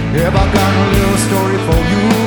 Have I got a little story for you?